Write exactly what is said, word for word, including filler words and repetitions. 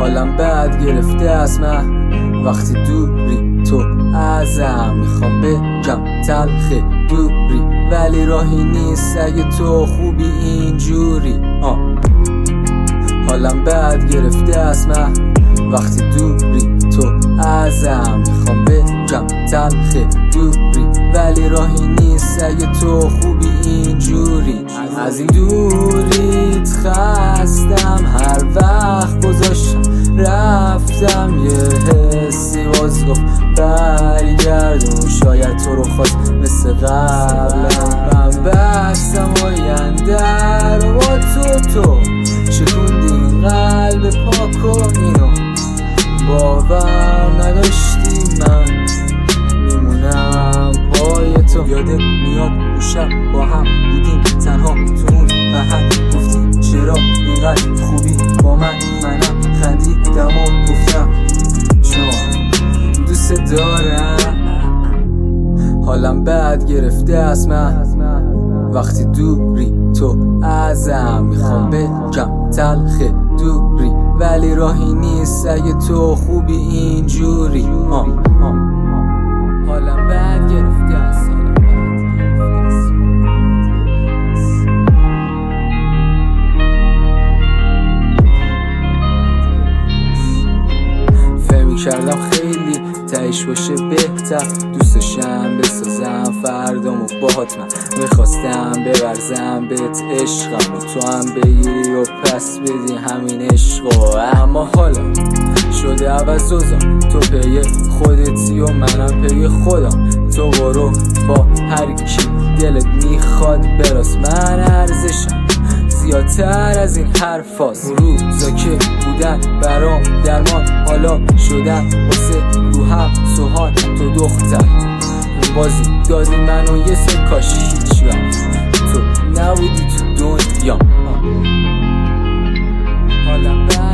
حالم بد گرفته از من وقتی دوری تو ازم. میخوام بگم تلخ دوری ولی راهی نیست اگه تو خوبی اینجوری. آه. حالم بد گرفته از من وقتی دوری تو ازم. میخوام بگم تلخ دوری ولی راهی نیست اگه تو خوبی اینجوری. از این دوریت خستم، هر وقت گذاشتم رفتم یه حسی باز گفت برگردون. شاید تو رو خواست مثل قبلم، من بستم آینده رو با تو. تو شکوندی این قلب پاک و اینو باور نداشتی من میمونم پای تو. یادت میاد اون شب با هم بودیم تنها تو اون محل، گفتی چرا اینقدر خوبی با من. منم خندیدم و گفتم چون دوست دارم. حالم بد گرفته از من وقتی دوری تو ازم. میخوام بگم تلخ دوری ولی راهی نیست اگه تو خوبی اینجوری. آه. آه. حالم بد گرفته از فهمی کردم خیلی تایش باشه بهتر، دوستشم بسازم فردامو باهات. من میخواستم ببرزم بهت عشقم و تو هم بگیری و پس بدی همین عشقو. اما حالا شده عوض وزم، تو پی خودتی و منم پی خودم. تو برو با هر کی دلت میخواد براس، من ارزشم زیادتر از این حرفاست. روزا که بودن برام درمان حالا شدن واسه روحم سوهان. تو دختر بازی دادی منو یه سر کاش هیچ وقت تو نبودی تو دنیا. حالم